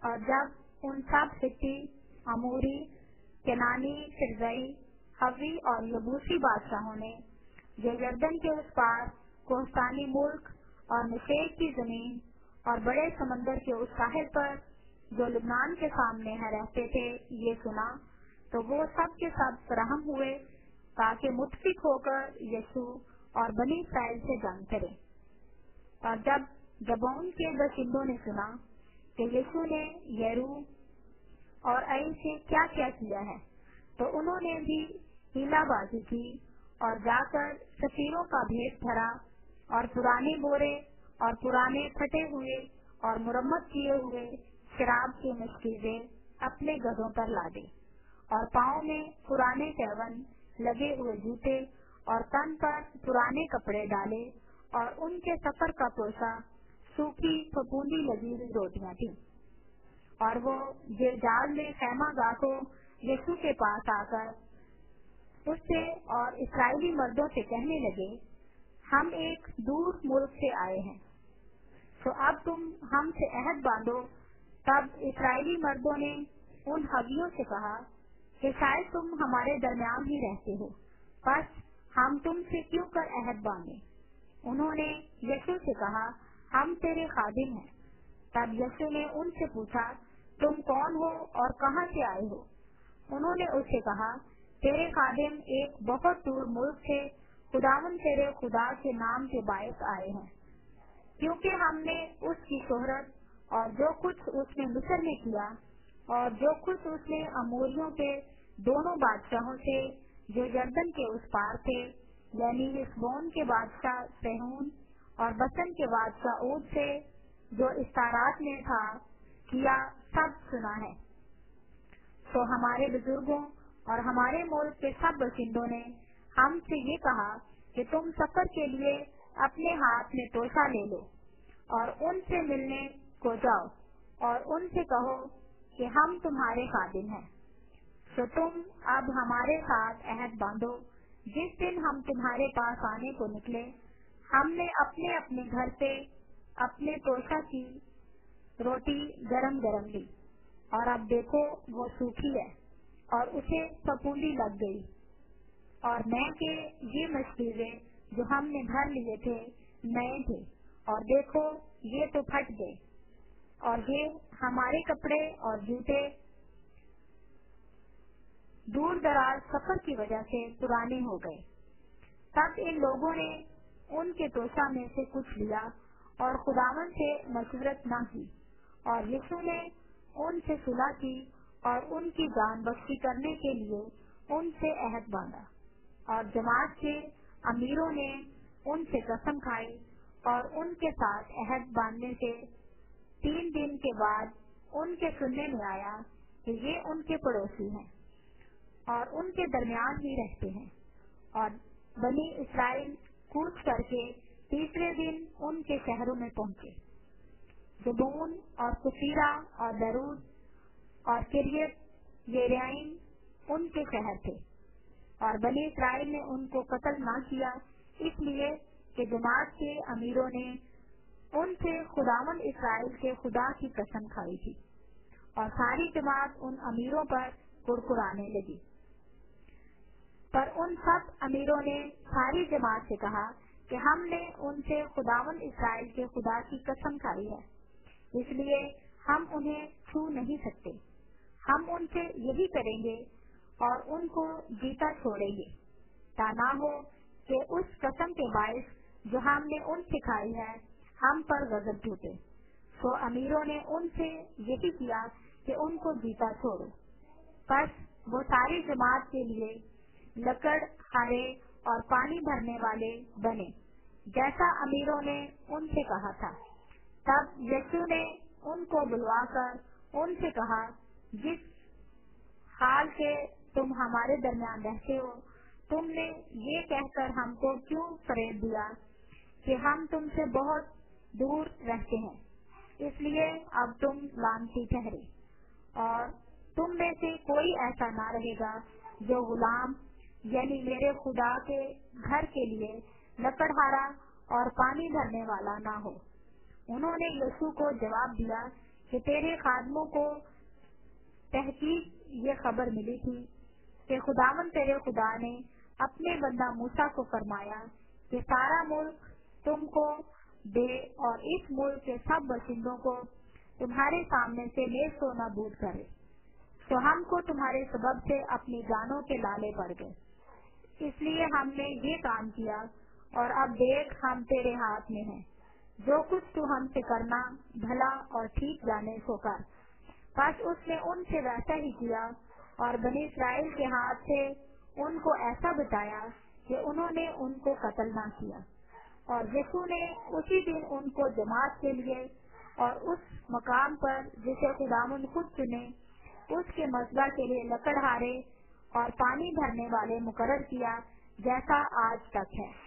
اور جب ان سب ہتی، اموری، کنانی، فرزئی، حوی اور یبوسی بادشاہوں نے جو یردن کے اس پار کوہستانی ملک اور نشیب کی زمین اور بڑے سمندر کے اس ساحل پر جو لبنان کے سامنے ہے رہتے تھے یہ سنا، تو وہ سب کے سب فراہم ہوئے تاکہ متفق ہو کر یسوع اور بنی اسرائیل سے جنگ کرے۔ اور جب گبون کے باشندوں نے سنا کہ یسوع نے یرو اور ائی سے کیا کیا کیا ہے، تو انہوں نے بھی ہیلا بازی کی اور جا کر سفیروں کا بھیس دھرا اور پرانے بورے اور پرانے پھٹے ہوئے اور مرمت کیے ہوئے شراب کے مشکیزیں اپنے گدھوں پر لادے، اور پاؤں میں پرانے چون لگے ہوئے جوتے اور تن پر پرانے کپڑے ڈالے، اور ان کے سفر کا توشہ سوکھی پھپھوندی لگی ہوئی روٹیاں تھیں۔ اور وہ گلجال میں خیمہ گاہ کو یسوع کے پاس آ کر اس سے اور اسرائیلی مردوں سے کہنے لگے، ہم ایک دور ملک سے آئے ہیں، تو اب تم ہم سے عہد باندھو۔ تب اسرائیلی مردوں نے ان حویوں سے کہا کہ شاید تم ہمارے درمیان ہی رہتے ہو، بس ہم تم سے کیوں کر عہد باندھیں۔ انہوں نے یسوع سے کہا، ہم تیرے خادم ہیں۔ تب یسوع نے ان سے پوچھا، تم کون ہو اور کہاں سے آئے ہو؟ انہوں نے اس سے کہا، تیرے خادم ایک بہت دور ملک سے خداوند تیرے خدا کے نام کے باعث آئے ہیں، کیونکہ ہم نے اس کی شہرت اور جو کچھ اس نے مصر میں کیا اور جو کچھ اس نے اموریوں کے دونوں بادشاہوں سے جو یردن کے اس پار تھے، یعنی ہشبون کے بادشاہ سیہون اور بسن کے بادشاہ اوگ سے جو استارات میں تھا کیا، سب سنا ہے۔ تو ہمارے بزرگوں اور ہمارے ملک کے سب باشندوں نے ہم سے یہ کہا کہ تم سفر کے لیے اپنے ہاتھ میں توشہ لے لو اور ان سے ملنے کو جاؤ اور ان سے کہو کہ ہم تمہارے خادم ہیں۔ تو تم اب ہمارے ساتھ عہد باندھو، جس دن ہم تمہارے پاس آنے کو نکلے ہم نے اپنے اپنے گھر سے اپنے توشہ کی روٹی گرم گرم لی، اور اب دیکھو وہ سوکھی ہے اور اسے پھپھوندی لگ گئی، اور میں کہ یہ مشکیزیں جو ہم نے بھر لیے تھے نئے تھے، اور دیکھو یہ تو پھٹ گئے، اور یہ ہمارے کپڑے اور جوتے دور دراز سفر کی وجہ سے پرانے ہو گئے۔ تب ان لوگوں نے ان کے توشہ میں سے کچھ لیا اور خداوند سے مشورت نہ کی، اور یسوع نے ان سے صلح کی اور ان کی جان بخشی کرنے کے لیے ان سے عہد باندھا، اور جماعت کے امیروں نے ان سے قسم کھائی اور ان کے ساتھ عہد باندھنے سے 3 دن کے بعد ان کے سننے میں آیا کہ یہ ان کے پڑوسی ہیں اور ان کے درمیان ہی رہتے ہیں، اور بنی اسرائیل کوچ کر کے تیسرے دن ان کے شہروں میں پہنچے۔ زبون اور کفیرا اور درود اور کریت یریعیم ان کے شہر تھے، اور بنی اسرائیل نے ان کو قتل نہ کیا، اس لیے کہ جماعت کے امیروں نے ان سے خداوند اسرائیل کے خدا کی قسم کھائی تھی، اور ساری جماعت ان امیروں پر کڑکڑانے لگی۔ پر ان سب امیروں نے ساری جماعت سے کہا کہ ہم نے ان سے خداوند اسرائیل کے خدا کی قسم کھائی ہے، اس لیے ہم انہیں چھو نہیں سکتے، ہم ان سے یہی کریں گے اور ان کو جیتا چھوڑیں گے، تا نہ ہو کہ اس قسم کے باعث جو ہم نے ان سے کھائی ہے ہم پر غضب ٹوٹے۔ تو امیروں نے ان سے یہی کیا کہ ان کو جیتا چھوڑو۔ پس وہ ساری جماعت کے لیے لکڑ ہارے اور پانی بھرنے والے بنے، جیسا امیروں نے ان سے کہا تھا۔ تب یسوع نے ان کو بلوا کر ان سے کہا، جس حال کے تم ہمارے درمیان رہتے ہو، تم نے یہ کہہ کر ہم کو کیوں فریب دیا کہ ہم تم سے بہت دور رہتے ہیں؟ اس لیے اب تم لعنتی ٹھہرے، اور تم میں سے کوئی ایسا نہ رہے گا جو غلام یعنی میرے خدا کے گھر کے لیے لکڑہارا اور پانی بھرنے والا نہ ہو۔ انہوں نے یسوع کو جواب دیا کہ تیرے خادموں کو تحقیق یہ خبر ملی تھی کہ خداوند تیرے خدا نے اپنے بندہ موسیٰ کو فرمایا کہ سارا ملک تم کو دے اور اس ملک کے سب باشندوں کو تمہارے سامنے سے نیست و نابود کرے، تو ہم کو تمہارے سبب سے اپنی جانوں کے لالے پڑ گئے، اس لیے ہم نے یہ کام کیا، اور اب دیکھ ہم تیرے ہاتھ میں ہیں، جو کچھ تو ہم سے کرنا بھلا اور ٹھیک جانے سو کر۔ بس اس نے ان سے ویسا ہی کیا، اور بنی اسرائیل کے ہاتھ سے ان کو ایسا بتایا کہ انہوں نے ان کو قتل نہ کیا، اور یسوع نے اسی دن ان کو جماعت کے لیے اور اس مقام پر جسے خداوند خود چنے اس کے مذبح کے لیے لکڑہارے اور پانی بھرنے والے مقرر کیا، جیسا آج تک ہے۔